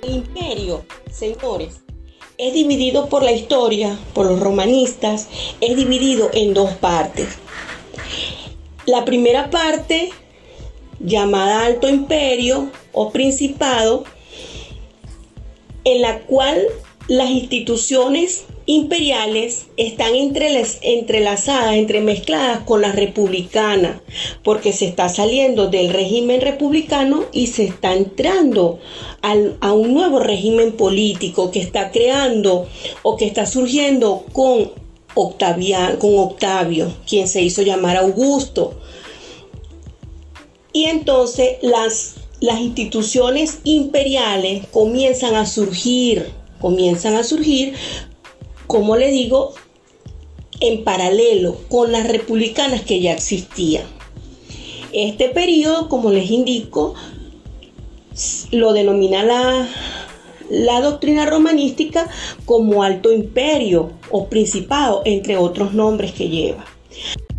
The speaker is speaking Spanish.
El imperio, señores, es dividido por la historia, por los romanistas, es dividido en dos partes. La primera parte, llamada Alto Imperio o Principado, en la cual las instituciones imperiales están entrelazadas, entremezcladas con la republicana, porque se está saliendo del régimen republicano y se está entrando a un nuevo régimen político que está creando o que está surgiendo con Octavio, quien se hizo llamar Augusto. Y entonces las instituciones imperiales comienzan a surgir, como le digo, en paralelo con las republicanas que ya existían. Este periodo, como les indico, lo denomina la doctrina romanística como Alto Imperio o Principado, entre otros nombres que lleva.